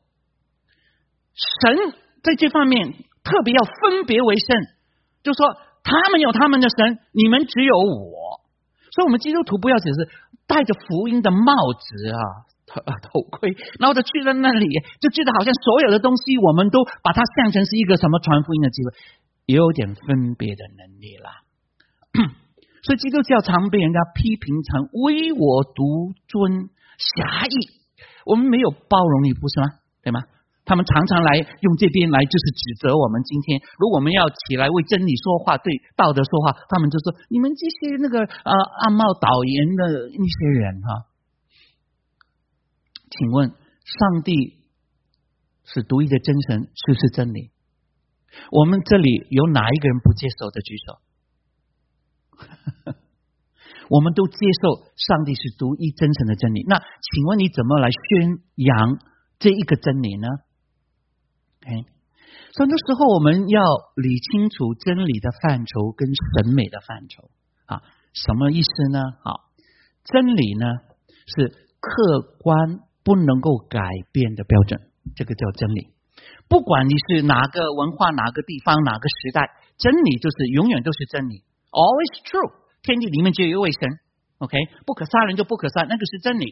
神在这方面特别要分别为圣，就说他们有他们的神，你们只有我。所以我们基督徒不要只是戴着福音的帽子啊头盔，然后就去了那里，就觉得好像所有的东西我们都把它想成是一个什么传福音的机会，有点分别的能力啦。所以基督教常被人家批评成唯我独尊、狭义，我们没有包容力，不是吗？对吗？他们常常来用这边来就是指责我们。今天如果我们要起来为真理说话，对道德说话，他们就说你们这些那个呃暗冒导言的一些人哈。请问上帝是独一的真神，是不是真理？我们这里有哪一个人不接受的举手？我们都接受上帝是独一真神的真理。那请问你怎么来宣扬这一个真理呢？Okay. 所以那时候我们要理清楚真理的范畴跟审美的范畴啊，什么意思呢？啊，真理呢是客观不能够改变的标准，这个叫真理。不管你是哪个文化、哪个地方、哪个时代，真理就是永远都是真理 ，always true。天地里面只有一位神 ，OK， 不可杀人就不可杀，那个是真理。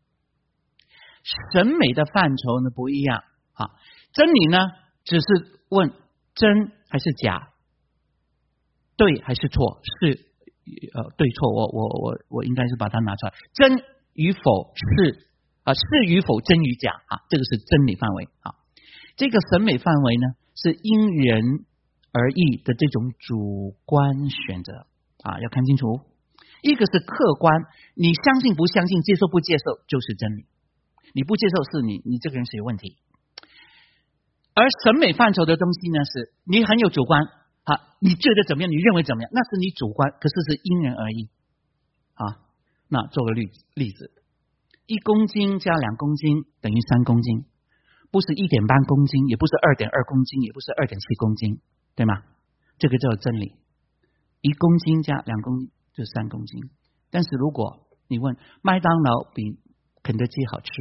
审美的范畴呢不一样啊，真理呢只是问真还是假，对还是错，是呃对错，我我我我应该是把它拿出来，真与否是啊、呃、是与否真与假啊，这个是真理范围啊。这个审美范围呢是因人而异的这种主观选择啊，要看清楚。一个是客观，你相信不相信，接受不接受就是真理。你不接受是你你这个人是有问题。而审美范畴的东西呢，是你很有主观啊，你觉得怎么样，你认为怎么样，那是你主观，可是是因人而异啊。那做个例例子，一公斤加两公斤等于三公斤，不是一点八公斤，也不是二点二公斤，也不是二点七公斤，对吗？这个叫真理。一公斤加两公斤就是三公斤。但是如果你问麦当劳比肯德基好吃，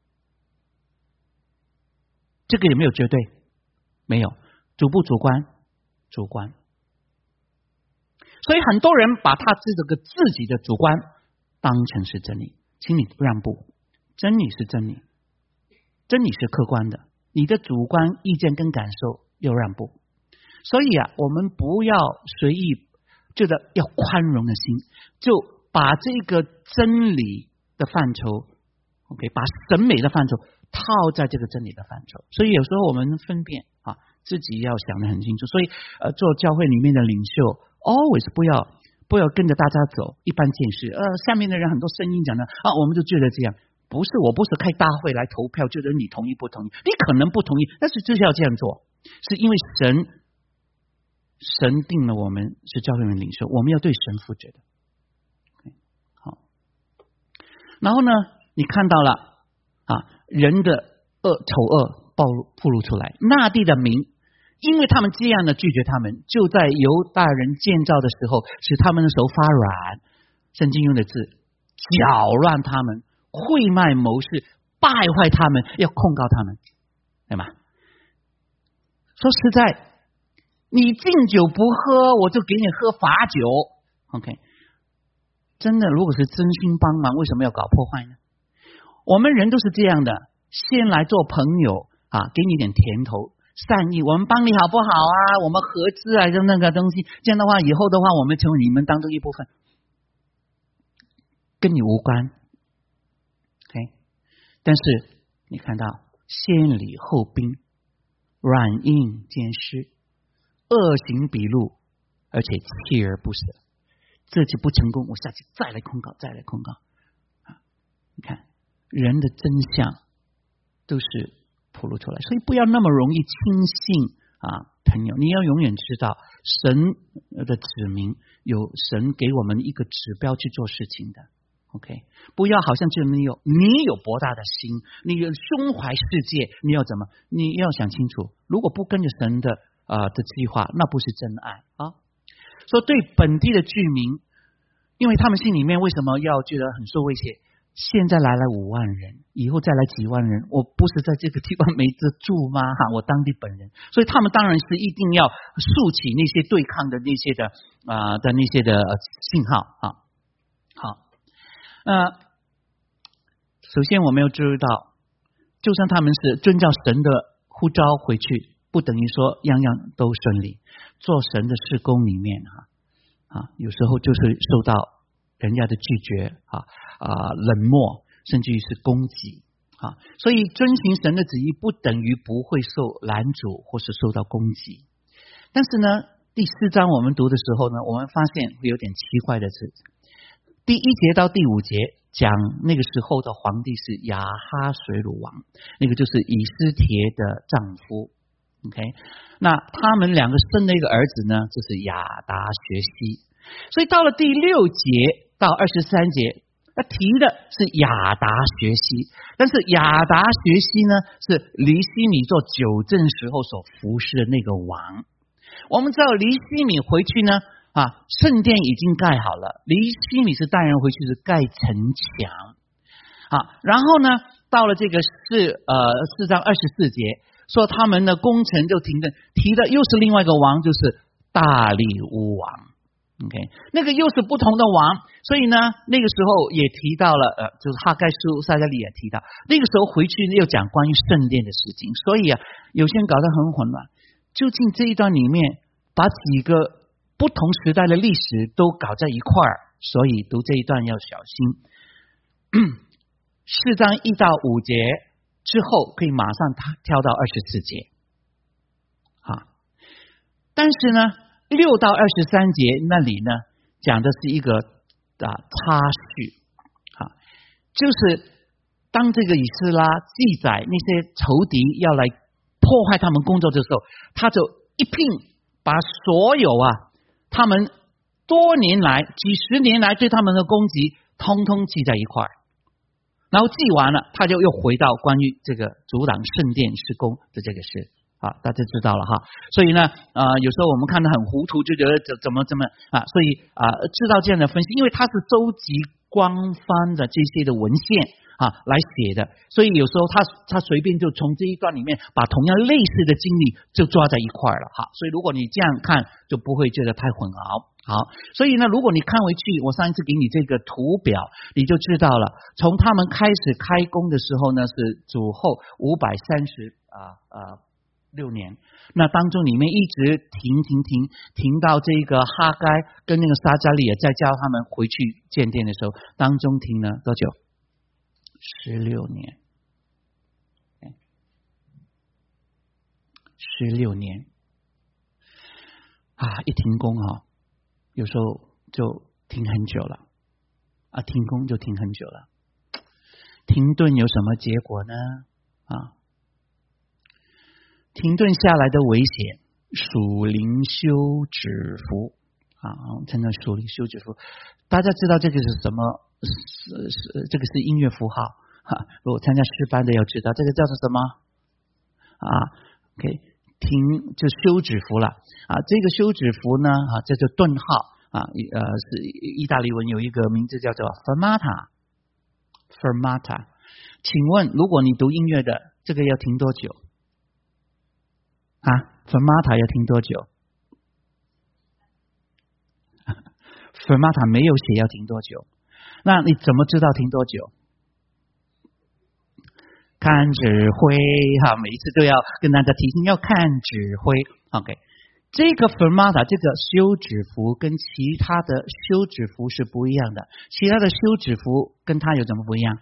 这个有没有绝对？没有，主不主观？主观。所以很多人把他这个自己的主观当成是真理，请你让步，真理是真理，真理是客观的，你的主观意见跟感受要让步。所以啊，我们不要随意，觉得要宽容的心，就把这个真理的范畴 OK， 把审美的范畴套在这个真理的范畴。所以有时候我们分辨啊，自己要想得很清楚。所以呃，做教会里面的领袖 always 不要不要跟着大家走，一般见识。呃，下面的人很多声音讲的啊，我们就觉得这样。不是，我不是开大会来投票，觉得你同意不同意，你可能不同意，但是就是要这样做，是因为神神定了我们是教会的领袖，我们要对神负责的。好，然后呢，你看到了啊，人的恶丑恶暴露暴露出来，那地的民，因为他们这样的拒绝他们，就在犹大人建造的时候，使他们的手发软。圣经用的字，搅乱他们。会卖谋士，败坏他们，要控告他们，对吗？说实在，你敬酒不喝，我就给你喝罚酒。OK， 真的，如果是真心帮忙，为什么要搞破坏呢？我们人都是这样的，先来做朋友啊，给你点甜头，善意，我们帮你好不好啊？我们合资啊，就那个东西，这样的话，以后的话，我们成为你们当中一部分，跟你无关。Okay? 但是你看到先礼后兵，软硬兼施，恶行笔录，而且锲而不舍，这次不成功，我下次再来控告，再来控告。你看人的真相都是暴露出来，所以不要那么容易轻信啊朋友，你要永远知道神的指明，有神给我们一个指标去做事情的。OK， 不要好像就你有你有博大的心，你有胸怀世界，你要怎么？你要想清楚，如果不跟着神的呃的计划，那不是真爱啊。所以对本地的居民，因为他们心里面为什么要觉得很受威胁？现在来了五万人，以后再来几万人，我不是在这个地方没得住吗？哈，我当地本人，所以他们当然是一定要竖起那些对抗的那些的啊、呃、的那些的信号啊。好。呃，首先我们要知道，就算他们是遵照神的呼召回去，不等于说样样都顺利。做神的事工里面啊啊，有时候就是受到人家的拒绝啊啊冷漠，甚至于是攻击啊。所以遵行神的旨意，不等于不会受拦阻或是受到攻击。但是呢，第四章我们读的时候呢，我们发现会有点奇怪的事。第一节到第五节讲那个时候的皇帝是亚哈水鲁王，那个就是以斯帖的丈夫。OK， 那他们两个生了一个儿子呢，就是亚达学西。所以到了第六节到二十三节，他提的是亚达学西，但是亚达学西呢是黎希米做九正时候所服侍的那个王。我们知道黎希米回去呢。啊，圣殿已经盖好了，黎希米是带人回去是盖城墙啊。然后呢，到了这个四呃四章二十四节，说他们的工程就停顿，提的又是另外一个王，就是大利乌王。OK， 那个又是不同的王，所以呢，那个时候也提到了呃，就是哈该书撒迦利也提到，那个时候回去又讲关于圣殿的事情，所以啊，有些人搞得很混乱。究竟这一段里面把几个不同时代的历史都搞在一块儿，所以读这一段要小心。四章一到五节之后，可以马上跳到二十四节啊。但是呢，六到二十三节那里呢，讲的是一个啊插叙啊，就是当这个以斯拉记载那些仇敌要来破坏他们工作的时候，他就一并把所有啊。他们多年来几十年来对他们的攻击通通记在一块儿，然后记完了他就又回到关于这个阻挡圣殿施工的这个事啊，大家知道了哈。所以呢呃，有时候我们看得很糊涂，就觉得怎怎么怎么啊，所以啊知道这样的分析，因为他是收集官方的这些的文献啊来写的，所以有时候他他随便就从这一段里面把同样类似的经历就抓在一块了哈。所以如果你这样看就不会觉得太混淆。好，所以呢，如果你看回去，我上一次给你这个图表，你就知道了。从他们开始开工的时候呢，是主后五百三十啊啊六年，那当中里面一直停停停停到这个哈该跟那个撒迦利也再叫他们回去建殿的时候，当中停了多久？十六年。 十六年啊！一停工啊，有时候就停很久了啊，停工就停很久了。停顿有什么结果呢？啊，停顿下来的危险，属灵休止符啊，称作属灵休止符。大家知道这个是什么？是是这个是音乐符号哈。如果参加诗班的要知道，这个叫做什么啊 ？OK， 停就休止符了啊。这个休止符呢啊，这就顿号啊，呃，是意大利文有一个名字叫做 fermata。fermata， 请问，如果你读音乐的，这个要停多久啊 ？fermata 要停多久 ？fermata 没有写要停多久，那你怎么知道停多久？看指挥哈，每一次都要跟大家提醒要看指挥。OK， 这个 fermata 这个休止符跟其他的休止符是不一样的，其他的休止符跟它有什么不一样？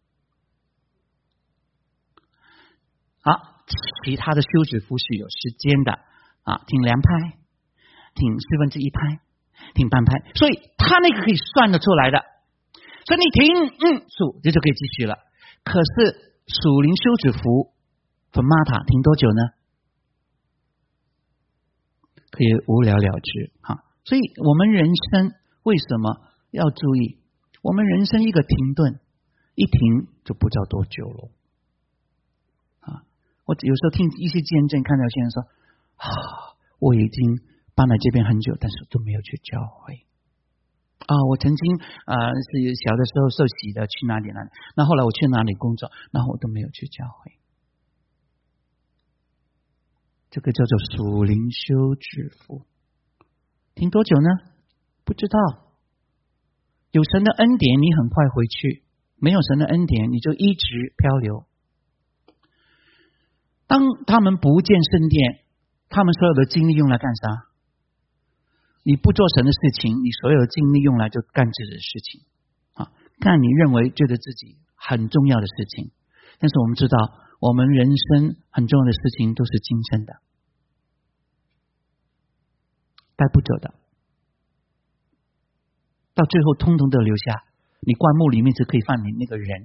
好，其他的休止符是有时间的啊，停两拍，停四分之一拍，停半拍，所以它那个可以算得出来的。所以你停，嗯，数这就可以继续了。可是属灵休止符 fermata 停多久呢？可以无了了之哈。所以我们人生为什么要注意？我们人生一个停顿，一停就不知道多久了。我有时候听一些见证，看到有些人说啊，我已经搬来这边很久，但是都没有去教会啊。我曾经啊、呃、是小的时候受洗的，去哪里哪里，那后来我去哪里工作，然后我都没有去教会。这个叫做属灵休止符，停多久呢？不知道。有神的恩典，你很快回去；没有神的恩典，你就一直漂流。当他们不见圣殿，他们所有的精力用来干啥？你不做神的事情，你所有的精力用来就干自己的事情啊，干你认为觉得自己很重要的事情。但是我们知道，我们人生很重要的事情都是今生的，带不走的，到最后通通都留下。你棺木里面是可以放你那个人。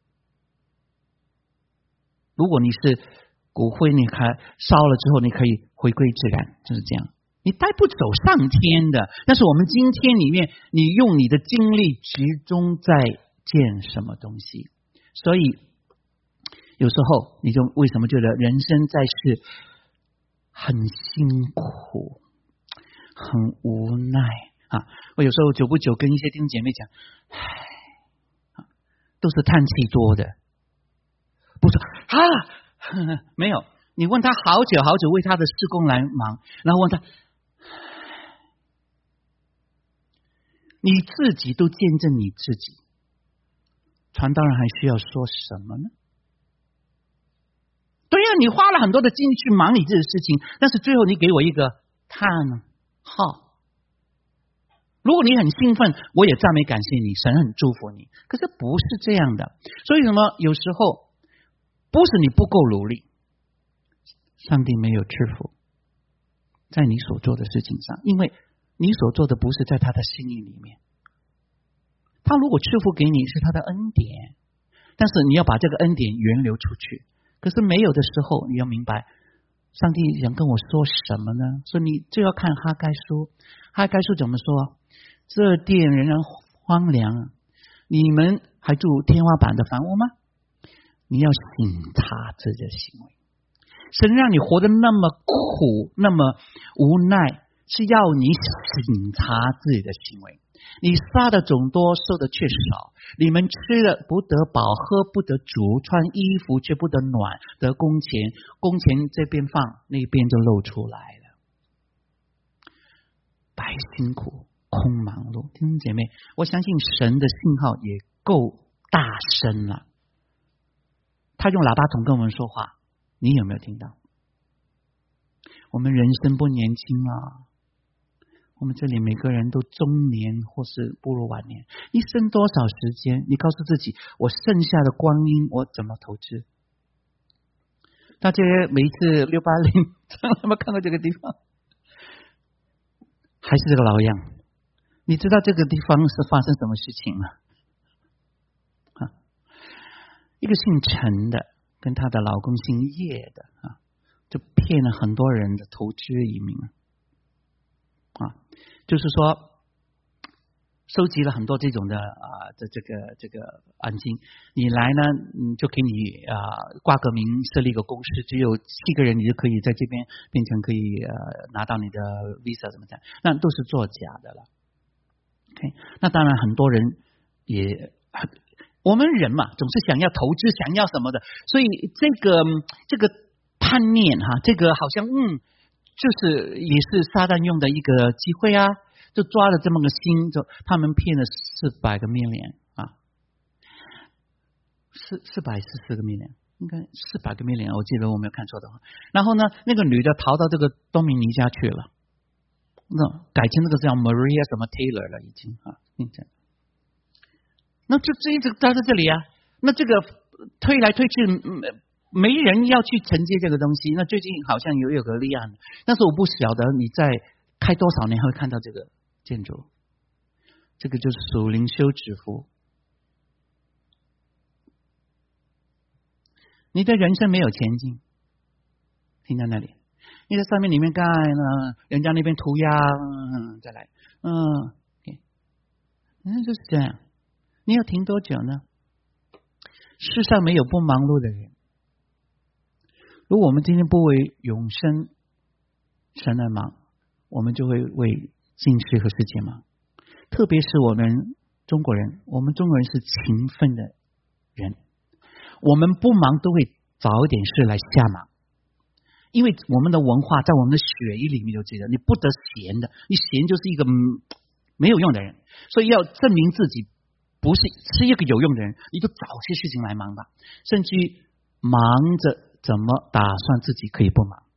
如果你是骨灰，你还烧了之后，你可以回归自然，就是这样。你带不走上天的，但是我们今天里面，你用你的精力集中在见什么东西，所以有时候你就为什么觉得人生在世很辛苦、很无奈啊？我有时候久不久跟一些弟兄姐妹讲，唉，都是叹气多的，不是啊。没有，你问他好久好久为他的事工来忙，然后问他，你自己都见证你自己，传道人还需要说什么呢？对呀、啊，你花了很多的精力去忙你自己的事情，但是最后你给我一个叹号。如果你很兴奋，我也赞美感谢你，神很祝福你，可是不是这样的。所以什么？有时候不是你不够努力，上帝没有赐福在你所做的事情上，因为你所做的不是在他的心意里面。他如果赐福给你是他的恩典，但是你要把这个恩典源流出去。可是没有的时候，你要明白上帝想跟我说什么呢？所以你就要看哈该书。哈该书怎么说？这殿仍然荒凉，你们还住天花板的房屋吗？你要省察自己的行为。神让你活得那么苦，那么无奈，是要你省察自己的行为。你撒的种多，收的却少。你们吃了不得饱，喝不得足，穿衣服却不得暖，得工钱，工钱这边放，那边就露出来了。白辛苦，空忙碌。弟兄姐妹，我相信神的信号也够大声了。他用喇叭筒跟我们说话，你有没有听到？我们人生不年轻啊，我们这里每个人都中年或是步入晚年。你剩多少时间？你告诉自己，我剩下的光阴我怎么投资？ 大家每一次六八零有没有看过这个地方？还是这个老样？你知道这个地方是发生什么事情吗？啊，一个姓陈的跟她的老公姓叶的啊，就骗了很多人的投资移民啊，就是说收集了很多这种的啊的这个这个案金，你来呢，嗯，就给你啊挂个名，设立一个公司，只有七个人，你就可以在这边变成可以呃拿到你的 visa 怎么讲？那都是作假的了。OK， 那当然很多人也，我们人嘛，总是想要投资，想要什么的，所以这个这个叛念哈，这个好像嗯，就是也是撒旦用的一个机会啊。就抓了这么个心，就他们骗了四百个 million 啊，四四百是四个 million， 应该四百个 million， 我记得我没有看错的话。然后呢，那个女的逃到这个多米尼加去了，那改成那个叫 Maria 什么 Taylor 了，已经啊，那就这一直待在这里啊。那这个推来推去，没人要去承接这个东西。那最近好像有有个立案，但是我不晓得你在开多少年会看到这个建筑，这个就是属灵休止符。你的人生没有前进，停在那里。你在上面里面盖呢，人家那边涂鸦，嗯，再来，嗯，嗯，就是这样。你要停多久呢？世上没有不忙碌的人。如果我们今天不为永生神而忙，我们就会为今世和世界忙。特别是我们中国人，我们中国人是勤奋的人，我们不忙都会找一点事来瞎忙，因为我们的文化在我们的血液里面就记得，你不得闲的，你闲就是一个没有用的人，所以要证明自己不是是一个有用的人，你就找些事情来忙吧，甚至于忙着怎么打算自己可以不忙，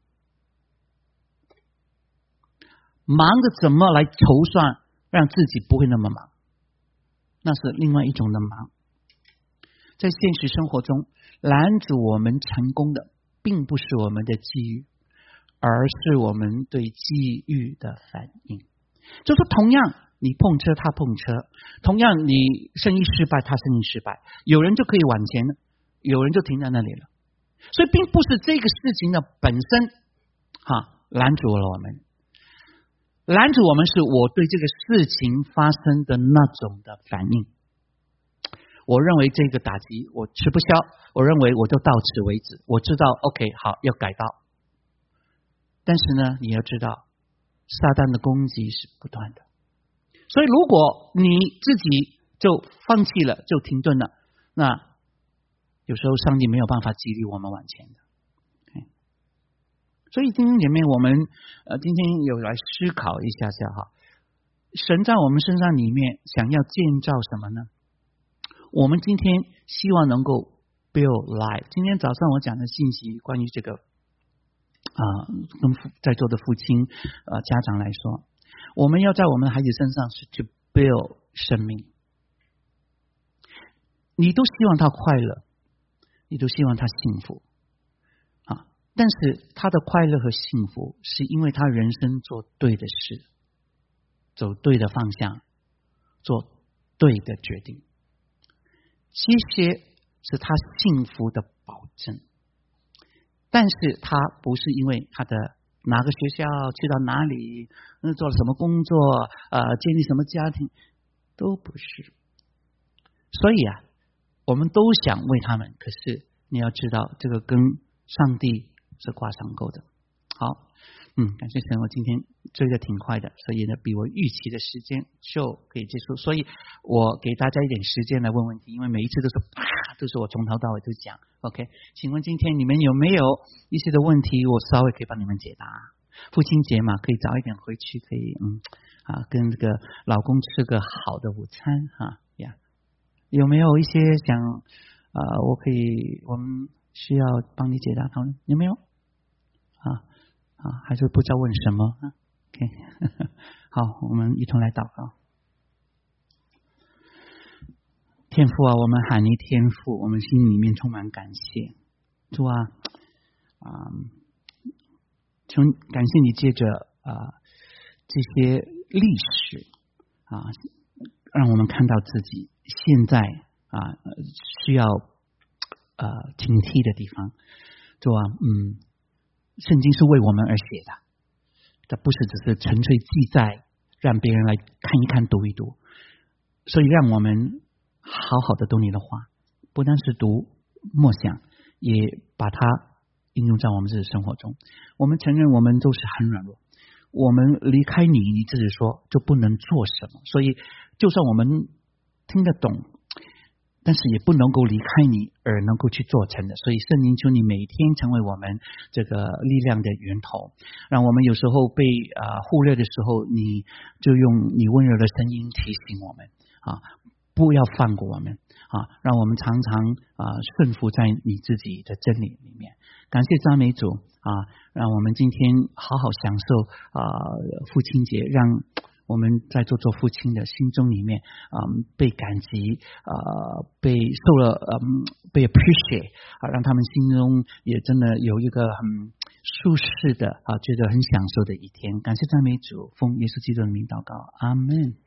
忙着怎么来筹算让自己不会那么忙，那是另外一种的忙。在现实生活中，拦阻我们成功的并不是我们的机遇，而是我们对机遇的反应。就说同样你碰车他碰车，同样你生意失败他生意失败，有人就可以往前，有人就停在那里了。所以并不是这个事情的本身哈拦阻了我们，拦阻我们是我对这个事情发生的那种的反应。我认为这个打击我吃不消，我认为我就到此为止，我知道 OK 好要改道。但是呢，你要知道撒旦的攻击是不断的，所以如果你自己就放弃了，就停顿了，那有时候上帝没有办法激励我们往前的。Okay? 所以今天姐妹我们呃今天有来思考一下下哈，神在我们身上里面想要建造什么呢？我们今天希望能够 build life。 今天早上我讲的信息关于这个啊、呃，跟在座的父亲呃家长来说，我们要在我们的孩子身上是 to build 生命。你都希望他快乐，你都希望他幸福啊，但是他的快乐和幸福是因为他人生做对的事，走对的方向，做对的决定，这些是他幸福的保证。但是他不是因为他的哪个学校去到哪里做了什么工作呃，建立什么家庭，都不是。所以啊，我们都想为他们，可是你要知道这个跟上帝是挂上钩的。好，嗯，感谢神，我今天追得挺快的，所以呢，比我预期的时间就可以结束。所以我给大家一点时间来问问题，因为每一次都是啪，都是我从头到尾都讲。OK， 请问今天你们有没有一些的问题，我稍微可以帮你们解答？父亲节嘛，可以早一点回去，可以嗯啊，跟这个老公吃个好的午餐哈呀。有没有一些想啊、呃，我可以我们需要帮你解答他们？有没有？啊啊，还是不知道问什么 ？OK， 好，我们一同来祷告。天父啊，我们喊你天父，我们心里面充满感谢。主啊， 啊，求感谢你借着啊这些历史啊，让我们看到自己现在啊需要呃警惕的地方。主啊，嗯，圣经是为我们而写的，这不是只是纯粹记载让别人来看一看读一读，所以让我们好好的读你的话，不单是读默想，也把它应用在我们自己生活中。我们承认我们都是很软弱，我们离开你，你自己说就不能做什么，所以就算我们听得懂，但是也不能够离开你而能够去做成的。所以圣灵求你每天成为我们这个力量的源头，让我们有时候被啊、呃、忽略的时候，你就用你温柔的声音提醒我们啊，不要放过我们啊，让我们常常啊顺服在你自己的真理里面。感谢赞美主啊，让我们今天好好享受啊父亲节，让我们在做做父亲的心中里面，嗯，被感激，呃，被受了，嗯，被 appreciate 啊，让他们心中也真的有一个很舒适的啊，觉得很享受的一天。感谢赞美主，奉耶稣基督的名祷告，阿们。